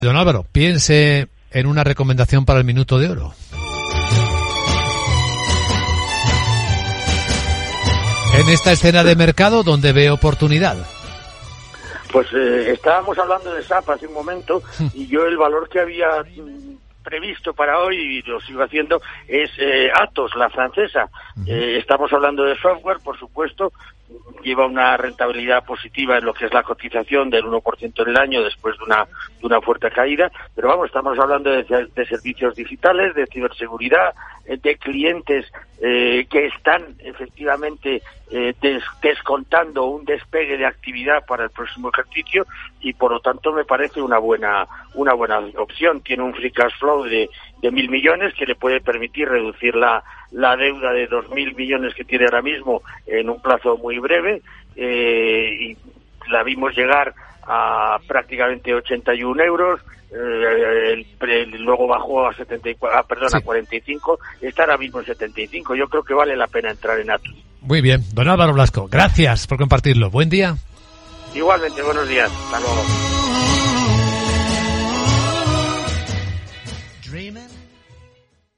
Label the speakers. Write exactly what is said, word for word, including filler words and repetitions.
Speaker 1: Don Álvaro, piense en una recomendación para el Minuto de Oro. En esta escena de mercado donde ve oportunidad.
Speaker 2: Pues eh, estábamos hablando de S A P hace un momento y yo el valor que había previsto para hoy, y lo sigo haciendo, es eh, Atos, la francesa. Eh, estamos hablando de software, por supuesto, lleva una rentabilidad positiva en lo que es la cotización del uno por ciento en el año después de una de una fuerte caída, pero vamos, estamos hablando de, de servicios digitales, de ciberseguridad, de clientes eh, que están efectivamente eh, des, descontando un despegue de actividad para el próximo ejercicio y por lo tanto me parece una buena una buena opción. Tiene un free cash flow de, de mil millones que le puede permitir reducir la, la deuda de dos mil millones que tiene ahora mismo en un plazo muy breve eh, y la vimos llegar a prácticamente ochenta y un euros, eh, el pre, luego bajó a setenta y cuatro, ah, perdón, sí. a cuarenta y cinco, está ahora mismo en setenta y cinco. Yo creo que vale la pena entrar en Atos.
Speaker 1: Muy bien, don Álvaro Blasco, gracias por compartirlo. Buen día.
Speaker 2: Igualmente, buenos días. Hasta luego.